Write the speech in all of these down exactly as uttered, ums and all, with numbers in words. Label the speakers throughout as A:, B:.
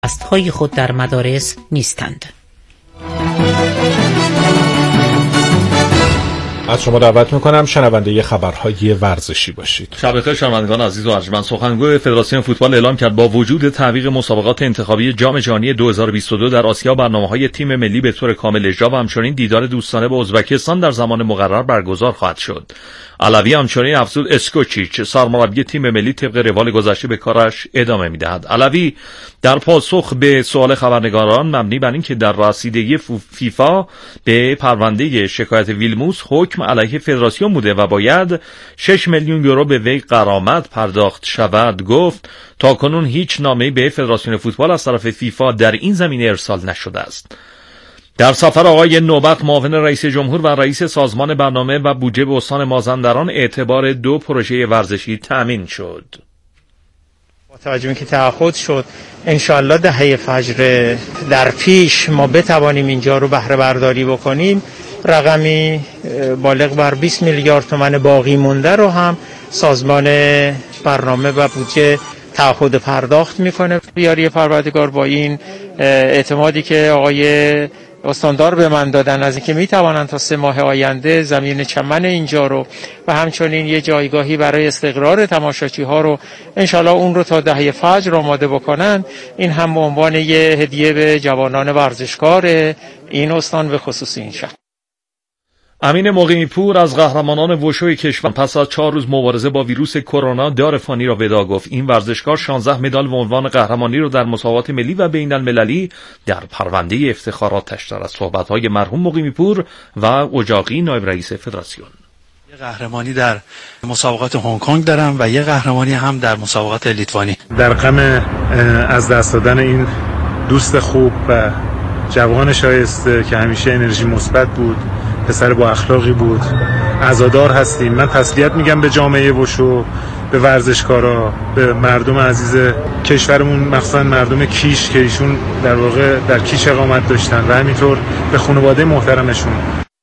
A: دستهای خود در مدارس نیستند.
B: از شما دعوت میکنم شنونده خبرهای ورزشی باشید.
C: شب بخیر شنوندگان عزیز و ارجمند. سخنگوی فدراسیون فوتبال اعلام کرد با وجود تعویق مسابقات انتخابی جام جهانی دو هزار و بیست و دو در آسیا، برنامه‌های تیم ملی به طور کامل اجرا و همچنین دیدار دوستانه با ازبکستان در زمان مقرر برگزار خواهد شد. علوی همچنین افزود اسکوچیچ سرمربی تیم ملی طبق روال گذشته به کارش ادامه می‌دهد. علوی در پاسخ به سوال خبرنگاران مبنی بر اینکه در رسیدگی فیفا به پرونده شکایت ویلموس حکم علیه فدراسیون بوده و باید شش میلیون یورو به وی غرامت پرداخت شود، گفت تاکنون هیچ نامه‌ای به فدراسیون فوتبال از طرف فیفا در این زمینه ارسال نشده است. در سفر آقای نوبت معاون رئیس جمهور و رئیس سازمان برنامه و بودجه به استان مازندران اعتبار دو پروژه ورزشی تامین شد.
D: با توجه به اینکه تعهد شد انشالله دهه فجر در پیش ما بتوانیم اینجا رو بهره برداری بکنیم، رقمی بالغ بر بیست میلیارد تومان باقی مونده رو هم سازمان برنامه و بودجه تعهد پرداخت میکنه. یاری پروردگار با این اعتمادی که آقای استاندار به من دادن از اینکه میتوانند تا سه ماه آینده زمین چمن اینجا رو و همچنین یه جایگاهی برای استقرار تماشاچی ها رو انشالله اون رو تا دهه فجر آماده بکنن، این هم به عنوان یه هدیه به جوانان ورزشکار این استان به خصوص این شهر.
C: امین مقیمی پور از قهرمانان وشوی کشور پس از چهار روز مبارزه با ویروس کرونا دار فانی را ودا گفت. این ورزشکار شانزده مدال به عنوان قهرمانی را در مسابقات ملی و بین المللی در پرونده افتخاراتش دارد. از صحبت‌های مرحوم مقیمی پور و اجاقی نایب رئیس فدراسیون.
E: یه قهرمانی در مسابقات هنگ کنگ دارم و یه قهرمانی هم در مسابقات لیتوانی.
F: در غم از دست دادن این دوست خوب و جوان شایسته که همیشه انرژی مثبت بود، پسر با اخلاقی بود، عزادار هستیم. من تسلیت میگم به جامعه وشو، به ورزشکارا، به مردم عزیز کشورمون، مخصوصا مردم کیش که ایشون در واقع در کیش اقامت داشتن و همینطور به خانواده محترمشون.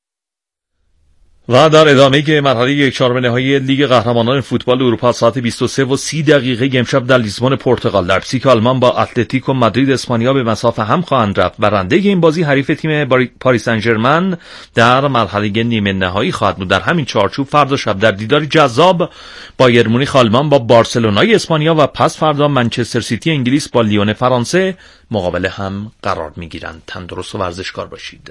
C: و در ادامه مرحله یک چهارم نهایی لیگ قهرمانان فوتبال اروپا ساعت بیست و سه و سی دقیقه امشب در لیسبون پرتغال لایپزیگ آلمان با اتلتیکو مادرید اسپانیا به مسافه هم خواهند رفت. برنده این بازی حریف تیم پاریس سن ژرمن در مرحله نیمه نهایی خواهد بود. در همین چارچوب فردا شب در دیداری جذاب بایر مونیخ آلمان با بارسلونای اسپانیا و پس فردا منچستر سیتی انگلیس با لیون فرانسه مقابل هم قرار میگیرند. تندرست و ورزشکار باشید.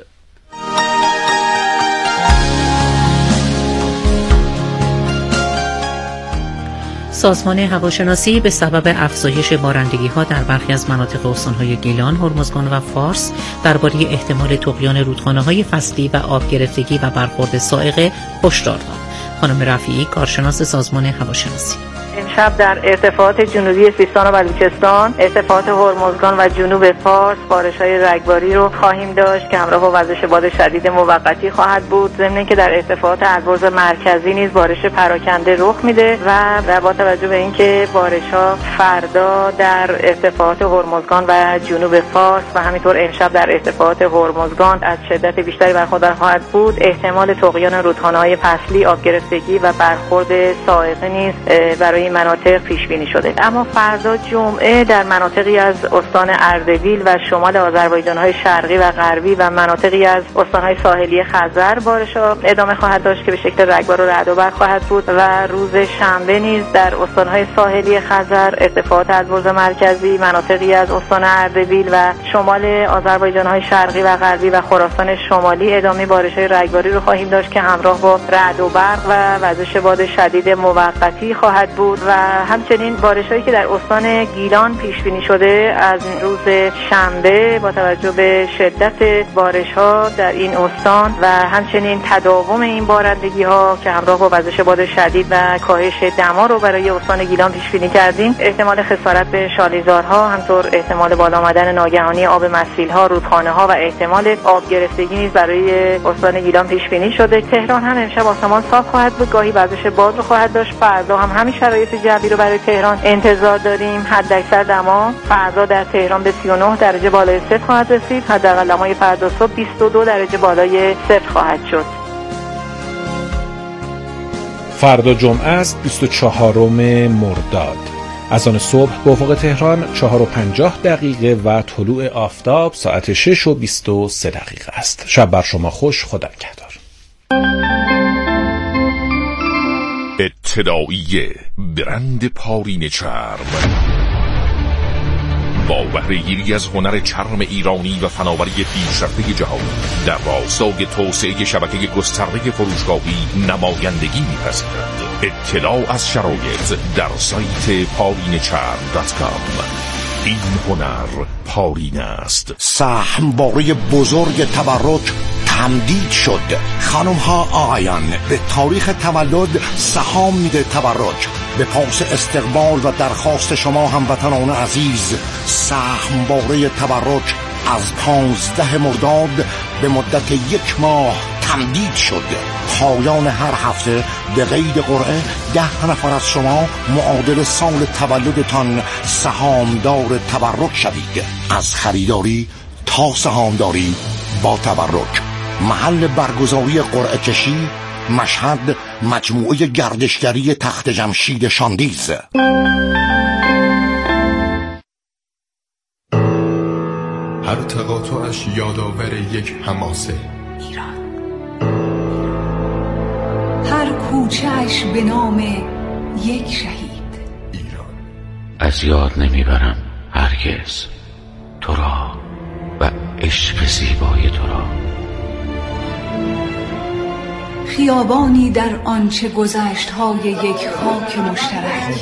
A: سازمان هواشناسی به سبب افزایش بارندگی‌ها در برخی از مناطق استان‌های گیلان، هرمزگان و فارس درباره احتمال طغیان رودخانه‌های فصلی و آب گرفتگی و برخورد صاعقه هشدار داد. خانم رفیعی، کارشناس سازمان هواشناسی:
G: امشب در ارتفاعات جنوبی سیستان و بلوچستان، ارتفاعات هرمزگان و جنوب فارس بارش‌های رگباری رو خواهیم داشت که همراه با وزش باد شدید موقتی خواهد بود. ضمن اینکه در ارتفاعات البرز مرکزی نیز بارش پراکنده رخ میده و با توجه به اینکه بارش‌ها فردا در ارتفاعات هرمزگان و جنوب فارس و همینطور امشب در ارتفاعات هرمزگان از شدت بیشتری برخوردار خواهد بود، احتمال طغیان رودخانه‌های فصلی، آب گرفتگی و برخورد صاعقه نیز برای مناطق پیش بینی شده. اما فردا جمعه در مناطقی از استان اردبیل و شمال آذربایجان‌های شرقی و غربی و مناطقی از استان‌های ساحلی خزر بارش‌ها ادامه خواهد داشت که به شکل رگبار و رعد و برق خواهد بود و روز شنبه نیز در استان‌های ساحلی خزر، ارتفاعات البرز مرکزی، مناطقی از استان اردبیل و شمال آذربایجان‌های شرقی و غربی و خراسان شمالی ادامه بارش‌های رگباری رو خواهیم داشت که همراه با رعد و برق و وزش باد شدید موقتی خواهد بود و همچنین بارش‌هایی که در استان گیلان پیش بینی شده از روز شنبه با توجه به شدت بارش‌ها در این استان و همچنین تداوم این بارندگی‌ها که همراه با وزش باد شدید و کاهش دما رو برای استان گیلان پیش بینی کردیم، احتمال خسارت به شالیزارها، همطور احتمال بالا آمدن ناگهانی آب مسیل‌ها، رودخانه‌ها و احتمال آب گرفتگی نیز برای استان گیلان پیش بینی شده. تهران هم امشب آسمان صاف خواهد بود، گاهی وزش باد رو خواهد داشت. فردا هم همین شرایط جوی رو برای تهران انتظار داریم. حداکثر دما فردا در تهران به سی و نه درجه بالای صفر خواهد رسید. حداقل دمای فردا صبح بیست و دو درجه بالای صفر خواهد شد.
B: فردا جمعه است بیست و چهارم مرداد. اذان صبح به افق تهران چهار و پنجاه دقیقه و طلوع آفتاب ساعت شش و بیست و سه دقیقه است. شب بر شما خوش. خدا نگهدار.
H: اطلاعیه برند پارین چرم با بهره‌گیری از هنر چرم ایرانی و فناوری پیشرفته جهانی در راستای توسعه شبکه گسترده فروشگاهی نمایندگی می‌پذیرد. اطلاع از شرایط در سایت پارین چرم دات کام. این هنر پارین است.
I: سهمواره بزرگ تبرک تمدید شد. خانم ها آقایان، به تاریخ تولد سهام میده تبرک. به پاس استقبال و درخواست شما هموطنان عزیز، سهمواره تبرک از پانزده مرداد به مدت یک ماه تمدید شد. پایان هر هفته به قید قرعه ده نفر از شما معادل سال تولدتان سهامدار تبرک شوید. از خریداری تا سهامداری با تبرک. محل برگزاری قرعه کشی مشهد، مجموعه گردشگری تخت جمشید شاندیز.
J: هر تقاطعش یادآور یک حماسه.
K: ایران. هر کوچه‌اش به نام یک شهید.
J: ایران.
L: از یاد نمیبرم هرگز تو را و عشق زیبای تو را.
K: خیابانی در آنچه گذشت های یک خاک مشترک.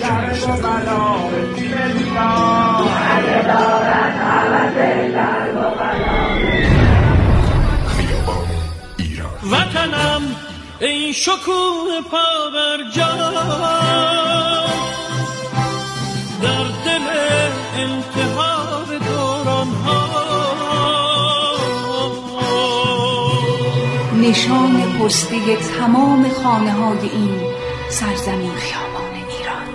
J: خیابان ایران.
M: وطنم ای شکوه پا بر جا، در دل التهاب دوران ها،
K: نشان پستی تمام خانه های این سرزمین خیابان ایران.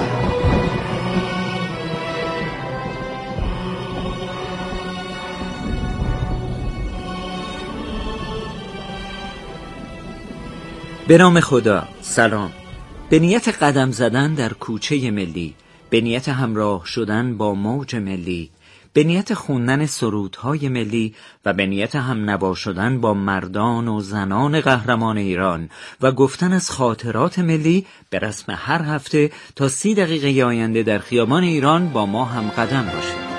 N: به نام خدا. سلام. به نیت قدم زدن در کوچه ملی، به نیت همراه شدن با موج ملی، به نیت خوندن سرودهای ملی و به نیت هم نوا شدن با مردان و زنان قهرمان ایران و گفتن از خاطرات ملی، به رسم هر هفته تا سی دقیقه آینده در خیابان ایران با ما هم قدم باشید.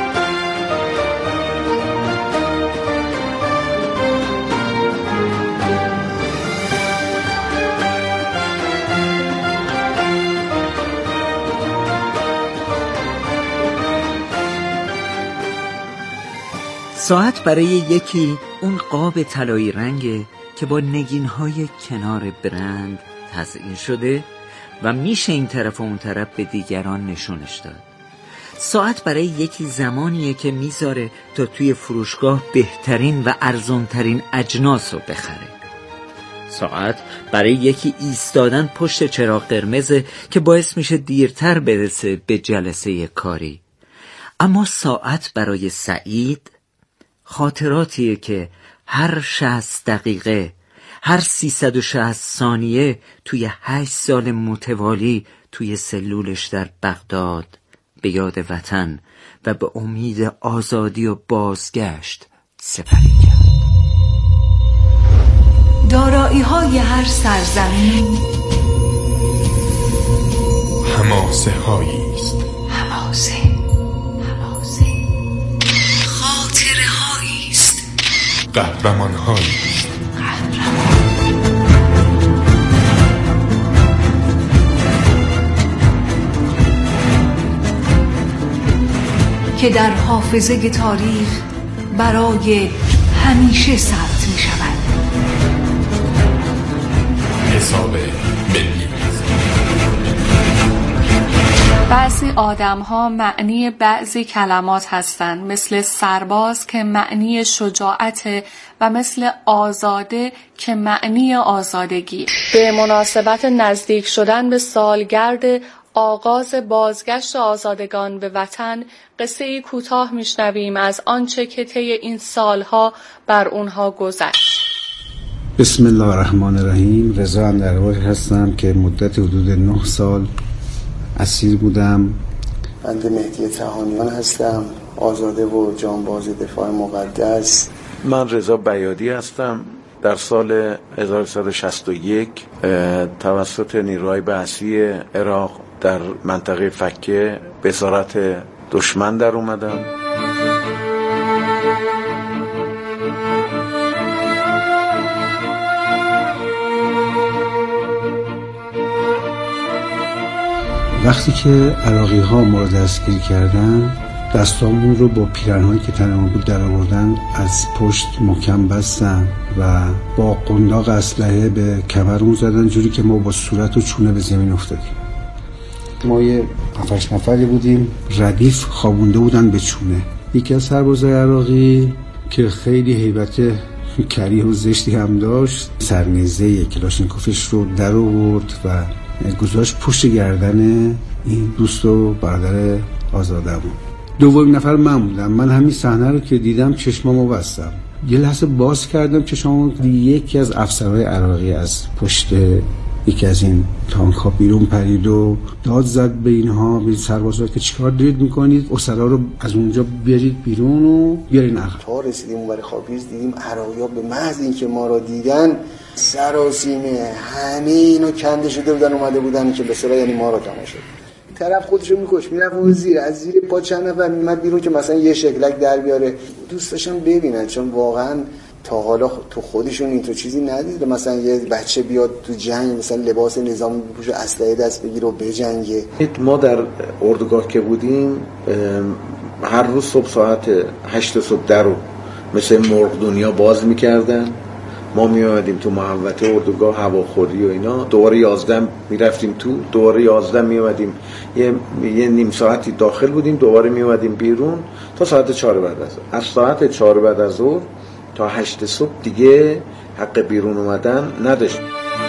N: ساعت برای یکی اون قاب طلایی رنگه که با نگین‌های کنار برند تزیین شده و میشه این طرف و اون طرف به دیگران نشونش داد. ساعت برای یکی زمانیه که میذاره تا توی فروشگاه بهترین و ارزانترین اجناس رو بخره. ساعت برای یکی ایستادن پشت چراغ قرمزه که باعث میشه دیرتر برسه به جلسه کاری. اما ساعت برای سعید خاطراتیه که هر شصت دقیقه، هر سیصد و شصت ثانیه توی هشت سال متوالی توی سلولش در بغداد به یاد وطن و به امید آزادی و بازگشت سپری کرد.
K: دارایی های هر سرزمین
J: حماسه هایی است.
K: حماسه
J: قهرمان هایی
K: که در حافظه تاریخ برای همیشه ثبت می شود.
J: حساب ملی.
O: بعضی آدم ها معنی بعضی کلمات هستند، مثل سرباز که معنی شجاعت و مثل آزاده که معنی آزادگی. به مناسبت نزدیک شدن به سالگرد آغاز بازگشت آزادگان به وطن، قصه ای کوتاه میشنویم از آنچه که طی این سالها بر اونها گذشت.
P: بسم الله الرحمن الرحیم. رضا اندرواقی هستم که مدت حدود نه سال اسیر بودم.
Q: بنده مهدی تهانیان هستم، آزاده و جانباز دفاع مقدس.
R: من رضا بیادی هستم. در سال هزار و سیصد و شصت و یک توسط نیروهای بعثی عراق در منطقه فکه به اسارت دشمن در اومدم.
P: وقتی که عراقی ها ما رو دستگیر کردن، دستامون رو با پیرنهایی که تنمون بود در آوردن، از پشت محکم بستن و با قنداق اسلحه به کمرمون زدن، جوری که ما با صورت و چونه به زمین افتادیم. ما یه هفت نفری بودیم، ردیف خوابونده بودن به چونه. یکی از سربازای عراقی که خیلی هیبت کریه و زشتی هم داشت، سرنیزه کلاشینکوفش رو در آورد و گذاشت پشت گردن این دوست و برادر آزادمون. دومین نفر من بودم. من همین صحنه رو که دیدم چشمامو بستم. یه لحظه باز کردم چشمامو، یکی از افسرهای عراقی از پشت یکی از این تانک ها بیرون پرید و داد زد به اینها، به سربازا که چیکار دارید میکنید؟ اسرا رو از اونجا بیارید بیرون و بیارین عقب.
Q: تا رسیدیم اونور خاکریز دیدیم عراقی‌ها به محض اینکه ما رو دیدن سراسیمه همه اینو کنده شده بودن، اومده بودن که به سرا یعنی ما رو تماشا کنن. طرف خودشو میکش میرفت اون زیر، از زیر پا چند نفر میومد بیرون که مثلا یه شکلک در بیاره. دوست داشتم ببینن، چون واقعا تا حالا تو خودشون این تو چیزی ندیده. مثلا یه بچه بیاد تو جنگ مثلا لباس نظامی بپوشه، اسلحه دست بگیره و بجنگه.
R: ما در اردوگاه که بودیم هر روز صبح ساعت هشت صبح در رو مثل مرغ دنیا باز میکردن. ما میامدیم تو محوطه اردوگاه هواخوری و اینا، دوباره یازده میرفتیم تو، دوباره یازده میامدیم یه, یه نیم ساعتی داخل بودیم، دوباره میامدیم بیرون تا ساعت چهار بعد از ظهر. از ساعت چهار بعد از ظهر تا هشت صبح دیگه حق بیرون اومدن نداشت.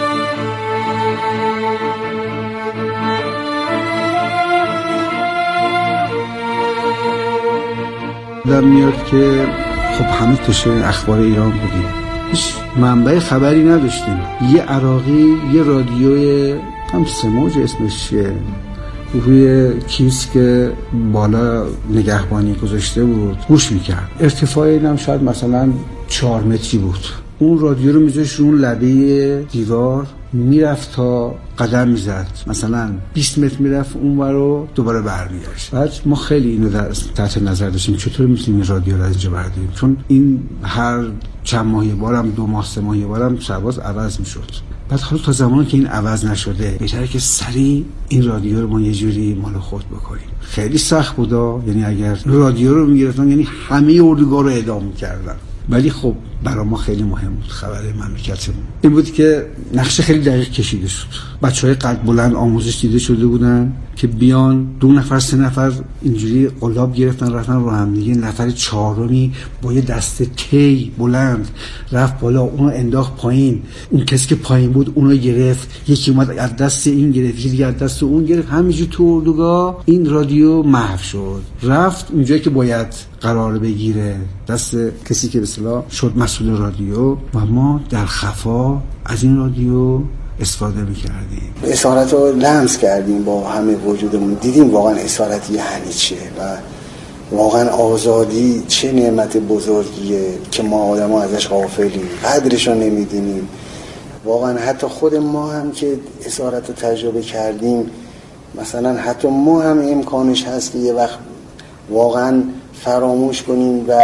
P: دم میاد که خب همه تشه اخبار ایران بودیم، هیچ منبع خبری نداشتیم. یه عراقی یه رادیوی هم سموج اسمش چیه روی کیسک بالا نگهبانی گذاشته بود گوش میکرد. ارتفاع اینم شاید مثلا چهار متری بود. اون رادیو رو میذاشت رو اون لبه دیوار، میرفت تا قدم میزد، مثلا بیست متر میرفت اون ور رو دوباره برمیگشت. بعد ما خیلی اینو در تحت نظر داشتیم چطور میتونیم این رادیو رو از اینجا برداریم، چون این هر چند ماهی بارم دو ماه سه ماهی بارم سرباز عوض میشد. بعد حالا تا زمانی که این عوض نشده بهتره که سریع این رادیو رو ما یه جوری مال خود بکنیم. خیلی سخت بودا، یعنی اگر رادیو رو میگرفتن یعنی همه اردوگاه رو اعدام میکردن. ولی خب برای ما خیلی مهم بود خبر مملکتمون. این بود که نقشه خیلی دقیق کشیده شد. بچهای قد بلند آموزش دیده شده بودن که بیان دو نفر سه نفر اینجوری قلاب گرفتن رفتن رو هم دیگه. نفر چهارمی با یه دسته تی بلند رفت بالا، اونو انداخت پایین. اون کسی که پایین بود اونو گرفت، یکی اومد از دست این گرفت، یکی دیگه از دست اون گرفت. همینجوری تو اردوگاه این رادیو محو شد، رفت اونجایی که باید قرار بگیره دست کسی که به اصطلاح شد مسئول رادیو و ما در خفا از این رادیو استفاده میکردیم.
Q: اسارت رو لمس کردیم با همه وجودمون، دیدیم واقعا اسارت یعنی چیه و واقعا آزادی چه نعمت بزرگیه که ما آدم ها ازش غافلیم، قدرش رو نمیدونیم. واقعا حتی خود ما هم که اسارت رو تجربه کردیم، مثلا حتی ما هم امکانش هست که یه وقت واقعا فراموش کنیم و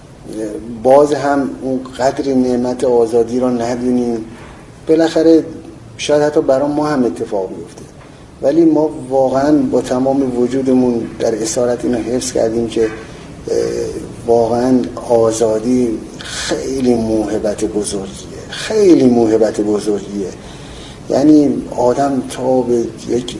Q: باز هم اون قدر نعمت آزادی رو ندونیم. بالاخره شاید حتی برای ما هم اتفاق بیفته، ولی ما واقعا با تمام وجودمون در اسارت اینو حفظ کردیم که واقعا آزادی خیلی موهبت بزرگیه، خیلی موهبت بزرگیه. یعنی آدم تا به یک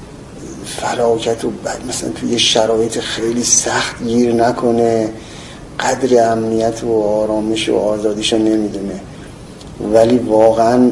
Q: فلاکت و مثلا توی شرایط خیلی سخت گیر نکنه، قدر امنیت و آرامش و آزادیشو نمیدونه. ولی واقعا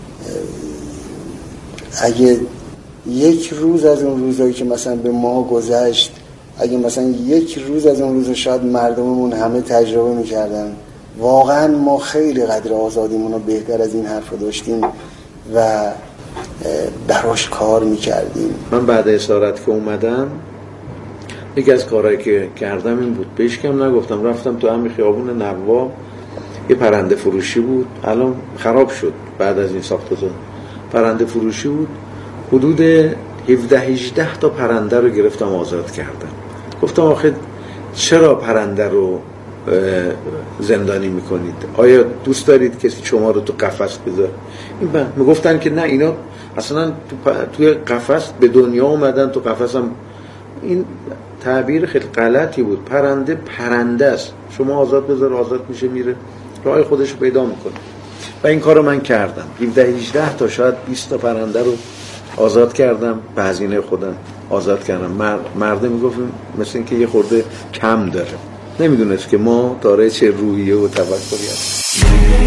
Q: اگه یک روز از اون روزایی که مثلا به ما گذشت، اگه مثلا یک روز از اون روزا شاید مردممون همه تجربه میکردن، واقعا ما خیلی قدر آزادیمون رو بهتر از این حرف داشتیم و براش کار میکردیم.
R: من بعد اسارت که اومدم یکی از کارهایی که کردم این بود، بهش کم نگفتم، رفتم تو همین خیابون نواب یه پرنده فروشی بود، الان خراب شد بعد از این ساخت‌ساز، پرنده فروشی بود، حدود هفده هجده تا پرنده رو گرفتم آزاد کردم. گفتم آخه چرا پرنده رو زندانی میکنید؟ آیا دوست دارید کسی شما رو تو قفس بذاره؟ این میگفتن که نه، اینا اصلا توی قفس به دنیا اومدن، تو قفس هم. این تعبیر خیلی غلطی بود. پرنده پرنده است، شما آزاد بذار آزاد میشه، میره راه خودش رو پیدا میکنه. و این کارو من کردم، هفده هجده تا شاید بیست تا پرنده رو آزاد کردم، به هزینه خودم آزاد کردم. مر... مرده میگفتم مثل این که یه خورده کم داره، نمیدونست که ما داره چه روحیه و تفکری هست.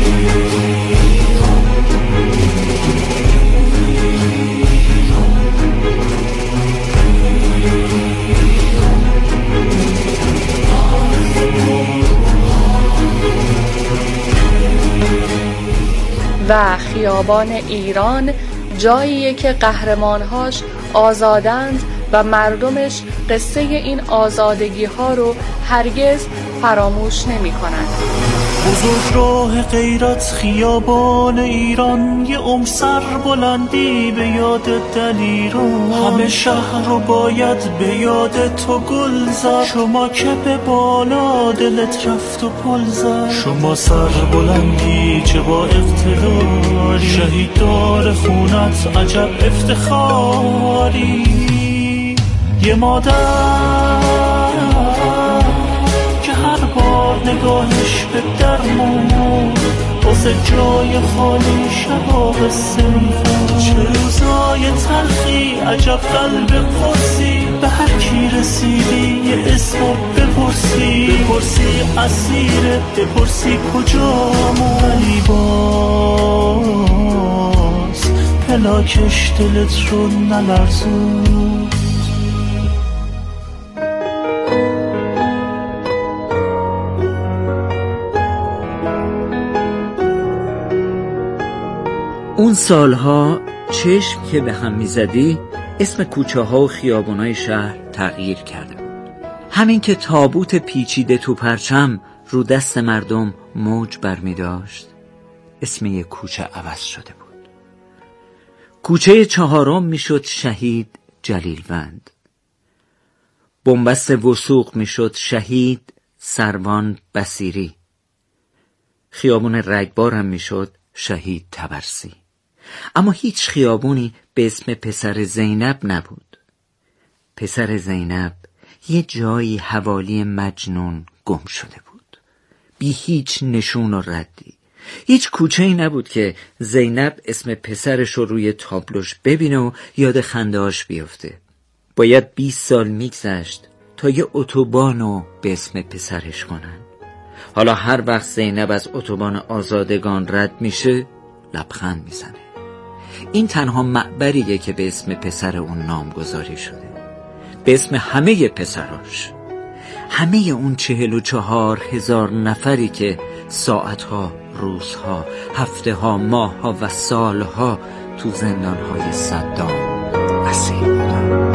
O: و خیابان ایران جاییه که قهرمانهاش آزادند و مردمش قصه این آزادگی ها رو هرگز فراموش نمی کنند.
M: بزرگ راه غیرت خیابان ایران، یه عمر سر بلندی به یاد دلیران، همه شهر رو باید به یاد تو گل زد، شما که به بالا دلت رفت و پل زد، شما سر بلندی چه با اقتداری، شهیددار خونت عجب افتخاری. یه مادر که هر بار نگاهش به درمون واسه جای خالی شبا قصه میخواد، چه روزای تلخی عجب قلب قرصی، به هر کی رسیدی یه اسمو بپرسی، بپرسی اسیره، بپرسی کجامون، ولی باز پلاکش دلت رو نلرزون.
N: اون سالها چشم که به هم میزدی اسم کوچه ها و خیابونای شهر تغییر کرده بود. همین که تابوت پیچیده تو پرچم رو دست مردم موج برمی داشت، اسم یک کوچه عوض شده بود. کوچه چهارم میشد شهید جلیلوند، بنبست وثوق میشد شهید سروان بصیری، خیابون رگبار هم میشد شهید طبرسی. اما هیچ خیابونی به اسم پسر زینب نبود. پسر زینب یه جایی حوالی مجنون گم شده بود، بی هیچ نشون و ردی. هیچ کوچه‌ای نبود که زینب اسم پسرش رو روی تابلوش ببینه و یاد خنده‌اش بیفته. باید بیست سال میگذشت تا یه اتوبانو به اسم پسرش کنن. حالا هر وقت زینب از اتوبان آزادگان رد میشه لبخند میزنه. این تنها معبریه که به اسم پسر اون نامگذاری شده، به اسم همه پسراش، همه اون چهل و چهار هزار نفری که ساعتها، روزها، هفته ها، ماه ها و سالها تو زندانهای صدام اسیر بودن.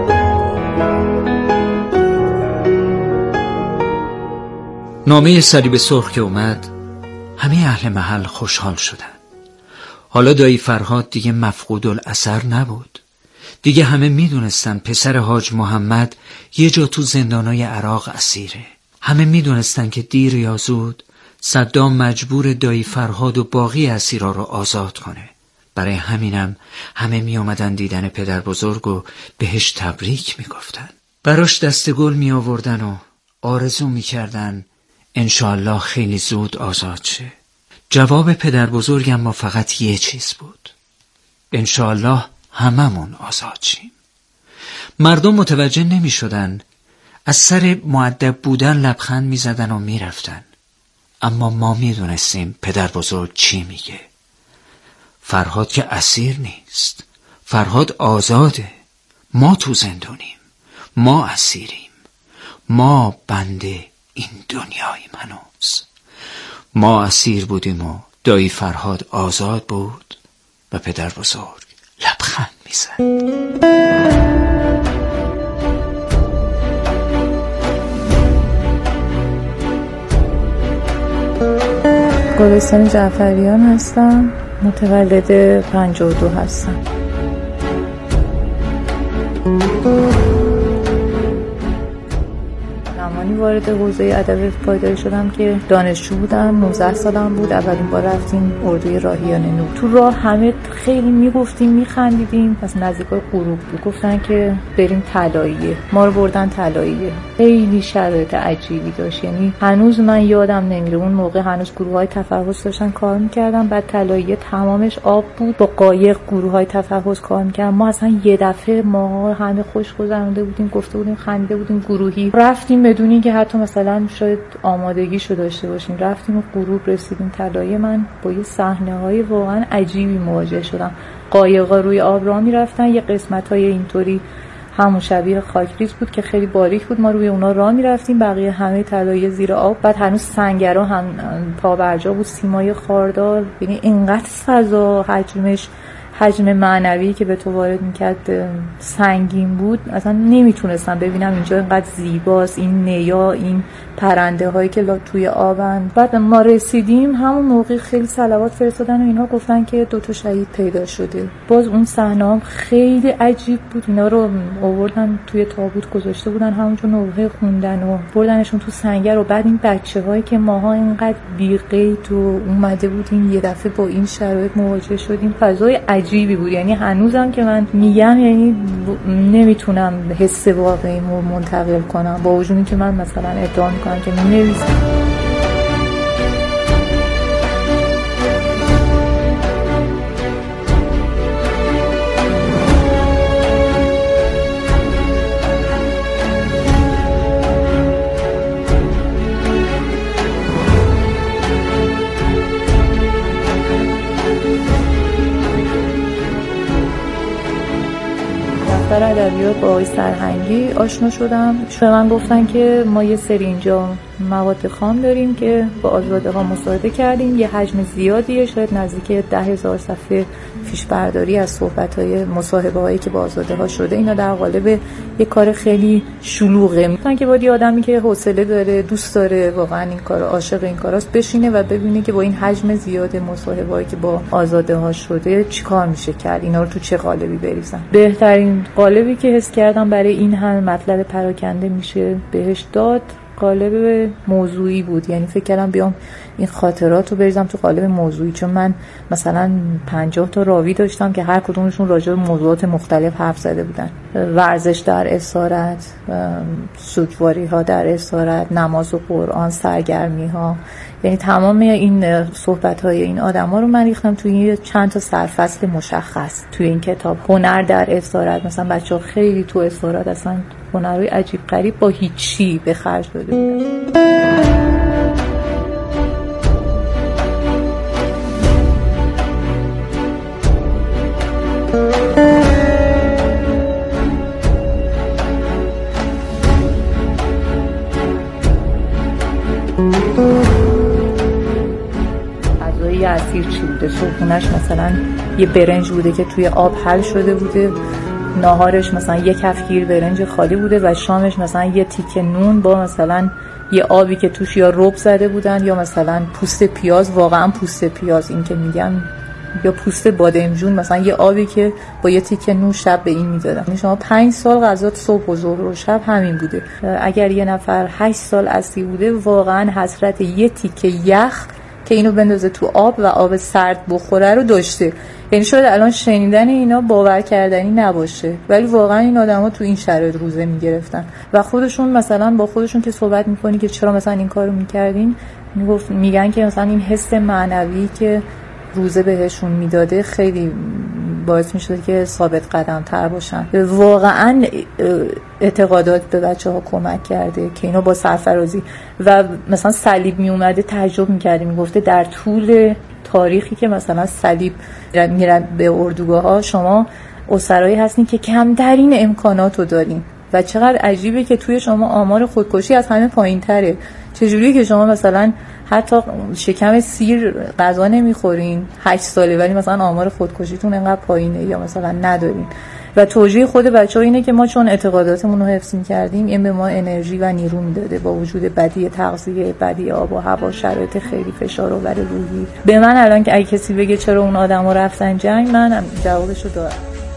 N: نامه صلیب سرخ که اومد همه اهل محل خوشحال شدن. حالا دایی فرهاد دیگه مفقود الاثر نبود. دیگه همه میدونستن پسر حاج محمد یه جا تو زندانای عراق اسیره. همه میدونستن که دیر یا زود صدام مجبور دایی فرهاد و باقی اسیرا رو آزاد کنه. برای همینم همه می اومدن دیدن پدر بزرگ و بهش تبریک میگفتن. براش دست گل می آوردن و آرزو می کردن انشالله خیلی زود آزاد شه. جواب پدر بزرگم ما فقط یه چیز بود: انشالله هممون آزاد شیم. مردم متوجه نمی شدن، از سر مؤدب بودن لبخند می زدن و می رفتن. اما ما می دونستیم پدر بزرگ چی میگه. فرهاد که اسیر نیست، فرهاد آزاده. ما تو زندونیم، ما اسیریم، ما بنده این دنیاییم هنوز. ما اسیر بودیم و دایی فرهاد آزاد بود و پدر بزرگ لبخند میزد.
S: گلستان جعفریان هستم، متولد پنجاه و دو هستم. زمانی وارد حوزه ادب پایداری شدم که دانشجو بودم، نوزده سالم بود. اولین بار رفتیم اردوی راهیان نو. تو راه همه خیلی میگفتیم، میخندیدیم. پس نزدیکای غروب بود، گفتن که بریم طلاییه. ما رو بردن طلاییه. خیلی شرایط عجیبی داشت، یعنی هنوز من یادم نمیره. اون موقع هنوز گروه‌های تفحص داشتن کار میکردن. بعد طلاییه تمامش آب بود، با قایق گروه‌های تفحص کار میکردن. ما اصلا یه دفعه ما همه خوش گذرونده بودیم، گفته بودیم، خندیده بودیم. گروهی رفتیم بدون اینکه حتی مثلا شاید آمادگیشو داشته باشیم. رفتیم و غروب رسیدیم طلاییه. من با یه صحنه‌های واقعا عجیبی مواجه شدم. قایقا روی آب راه میرفتن، یه قسمت‌های اینطوری همون شبیه خاکریز بود که خیلی باریک بود. ما روی اونا راه میرفتیم، بقیه همه طلاییه زیر آب. بعد هنوز سنگرها هم پا برجا بود، سیمای خاردار. یعنی اینقدر فضا حجمش حجم معنوی که به تو وارد میکرد سنگین بود، اصلا نمیتونستم ببینم اینجا اینقدر زیباست، این نیا، این پرنده هایی که توی آبن. بعد ما رسیدیم همون موقع خیلی صلوات فرستادن و اینا، گفتن که دوتا شهید پیدا شده. باز اون صحنه هم خیلی عجیب بود. اینا رو آوردن توی تابوت گذاشته بودن، همونجا نوحه خوندن و بردنشون تو سنگر. و بعد این بچه هایی که ماها اینقدر بی قید و اومده بودیم یه دفعه با این شرایط مواجه شدیم، فضای عجیبی بود. یعنی هنوزم که من میگم یعنی نمیتونم حس واقعیمو منتقل کنم، با وجودی که من مثلا ادعا میکنم که مینویسم. در ادبیات با آقای سرهنگی آشنا شدم. به من گفتن که ما یه سری اینجا مواد خام داریم که با آزاده ها مصاحبه کردیم، یه حجم زیادیه، شاید نزدیک ده هزار صفحه پیش برداری از صحبت های مصاحبه هایی که با آزاده ها شده. اینا در قالب یه کار خیلی شلوغه. میگن که باید یه آدمی که حوصله داره، دوست داره واقعا این کار، عاشق این کاراست، بشینه و ببینه که با این حجم زیاد مصاحبه هایی که با آزاده ها شده چیکار میشه کرد، اینا رو تو چه قالبی بریزن. بهترین قالبی که حس کردم برای این همه مطلب پراکنده میشه بهش داد قالب موضوعی بود. یعنی فکر کردم بیام این خاطرات رو بریزم تو قالب موضوعی، چون من مثلا پنجاه تا راوی داشتم که هر کدومشون راجع به موضوعات مختلف حرف زده بودن. ورزش در اسارت، سوگواری ها در اسارت، نماز و قرآن، سرگرمی ها. یعنی تمام این صحبت های این آدم ها رو من ریختم توی چند تا سرفصل مشخص توی این کتاب. هنر در اسارت، مثلا بچه ها خیلی تو اسارت اصلا هنرهای عجیب غریب با هیچی به خرج داده بودن. غذای اسیر چی بوده؟ صبحونش مثلا یه برنج بوده که توی آب حل شده بوده، ناهارش مثلا یک کفگیر برنج خالی بوده و شامش مثلا یه تیکه نون با مثلا یه آبی که توش یا رب زده بودن یا مثلا پوست پیاز، واقعا پوست پیاز این که میگم، یا پوست بادمجون، مثلا یه آبی که با یه تیکه نون شب به این میدادن. شما پنج سال غذا صبح و ظهر و شب همین بوده. اگر یه نفر هشت سال اسیر بوده واقعا حسرت یه تیکه یخ که اینو بندازه تو آب و آب سرد بخوره رو داشته. یعنی شاید الان شنیدن اینا باور کردنی نباشه، ولی واقعا این آدما تو این شرایط روزه میگرفتن و خودشون مثلا با خودشون که صحبت میکنی که چرا مثلا این کارو میکردین، میگفت میگن که مثلا این حس معنوی که روزه بهشون میداده خیلی باعث میشد که ثابت قدم تر باشن. واقعا اعتقادات به بچه ها کمک کرده که اینا با سرفرازی و مثلا صلیب می اومده تعجب میکرده، میگفته در طول تاریخی که مثلا صلیب میرن به اردوگاه ها شما اسرایی هستین که کمترین امکانات رو دارین و چقدر عجیبه که توی شما آمار خودکشی از همه پایین تره. چجوریه که شما مثلا حتی شکم سیر غذا نمیخورین هشت ساله ولی مثلا آمار خودکشیتون انقدر پایینه یا مثلا ندارین. و توجیه خود بچه‌ها اینه که ما چون اعتقاداتمون رو حفظ می‌کردیم این به ما انرژی و نیرو میداده با وجود بدی تغذیه، بدی آب و هوا، شرایط خیلی فشارآور روحی. به من الان که اگه کسی بگه چرا اون آدم‌ها رفتن جنگ، من جوابشو دارم.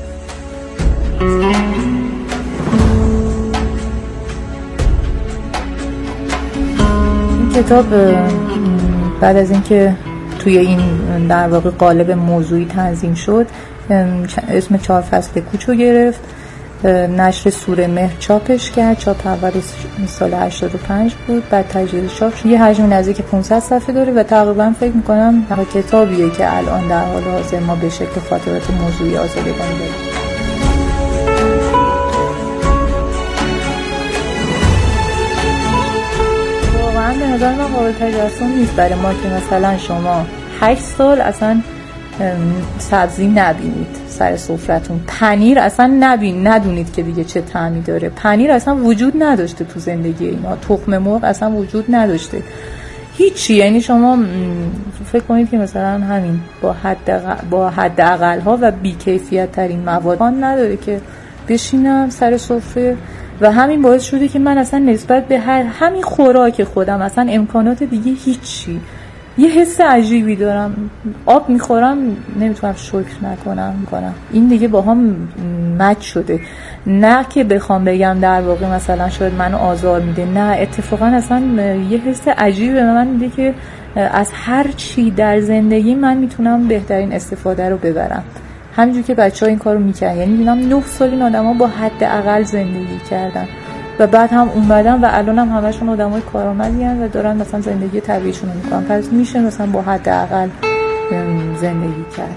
S: این کتاب بعد از اینکه توی این در واقع قالب موضوعی تنظیم شد اسم چهار فصل کوچو گرفت. نشر سوره مهر چاپش کرد. چاپ اول سال هشتاد و پنج بود، بعد تجدید چاپ شد. یه حجم نزدیک پانصد صفحه داره و تقریبا فکر می‌کنم تنها کتابیه که الان در حال حاضر ما به شکل خاطرات موضوعی آزادگان داریم. واقعا به نظر من قابل تجسم نیست برای ما که مثلا شما هشت سال اصلا سبزی نبینید سر سفرتون، پنیر اصلا نبین ندونید که دیگه چه طعمی داره. پنیر اصلا وجود نداشته تو زندگی اینا، تخم مرغ اصلا وجود نداشته، هیچی. یعنی شما فکر کنید که مثلا همین با حد با حداقل ها و بی‌کیفیت ترین مواد نداره که بشینم سر سفره. و همین باعث شده که من اصلا نسبت به هر همین خوراک خودم اصلا امکانات دیگه هیچی، یه حس عجیبی دارم. آب میخورم نمیتونم شکر نکنم میکنم این دیگه با هم مچ شده. نه که بخوام بگم در واقع مثلا شاید منو آزار میده، نه اتفاقا اصلا یه حس عجیبی به من میده که از هر چی در زندگی من میتونم بهترین استفاده رو ببرم. همینجور که بچه ها این کارو میکنن، یعنی میبینم نه سال این آدم ها با حداقل زندگی کردن و بعد هم اومدن و الان هم همشون آدم های کارآمدی هستن و دارن مثلا زندگی طبیعیشون رو میکنن. پس میشه مثلا با حداقل زندگی کرد.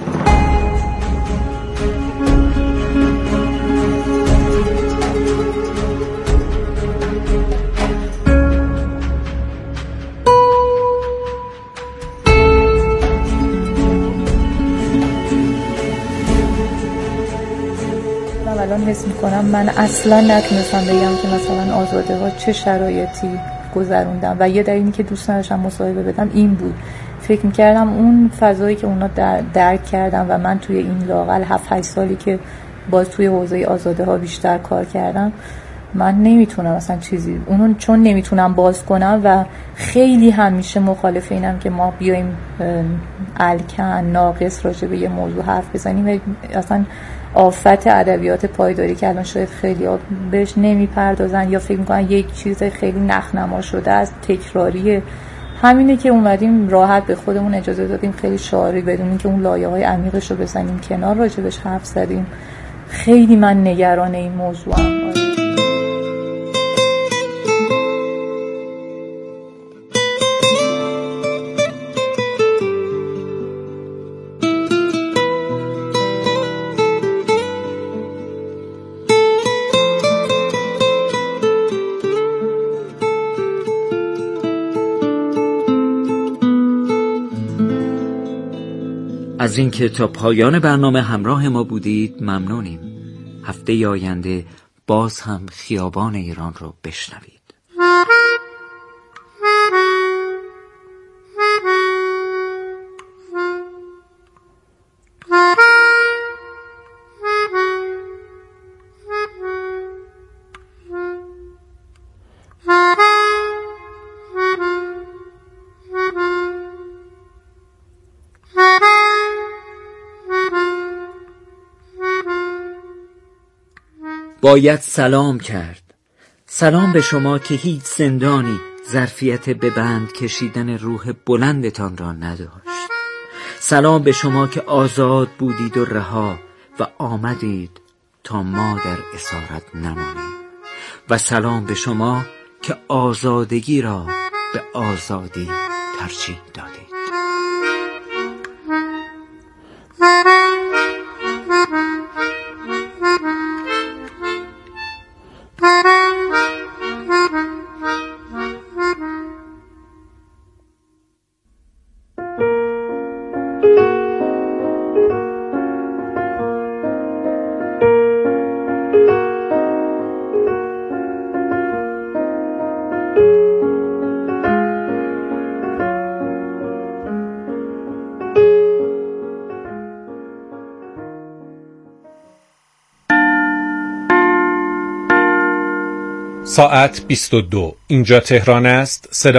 S: الان حس میکنم من اصلا نتونستم بگم که مثلا آزاده ها چه شرایطی گذروندم و یه دلیلی که دوست نداشتم مصاحبه بدم این بود. فکر میکردم اون فضایی که اونا در درک کردم و من توی این لااقل هفت هشت سالی که باز توی حوزه آزاده ها بیشتر کار کردم، من نمیتونم مثلا چیزی اونو چون نمیتونم باز کنم و خیلی همیشه مخالف اینم که ما بیایم الکن ناقص راجع به یه موضوع حرف بزنیم و اصلا آفت ادبیات پایداری که الان شاید خیلی ها بهش نمیپردازن یا فکر میکنن یک چیز خیلی نخنما شده است، تکراریه. همینه که اومدیم راحت به خودمون اجازه دادیم خیلی شعاری بدون اینکه اون لایه‌های عمیقش رو بزنیم کنار، راجبش حرف زدیم. خیلی من نگران این موضوعم.
N: از این که تا پایان برنامه همراه ما بودید ممنونیم. هفته آینده باز هم خیابان ایران رو بشنوید. باید سلام کرد. سلام به شما که هیچ زندانی ظرفیت به بند کشیدن روح بلندتان را نداشت. سلام به شما که آزاد بودید و رها و آمدید تا ما در اسارت نمانیم. و سلام به شما که آزادگی را به آزادی ترجیح دادید.
B: ساعت بیست و دو. اینجا تهران است. صدا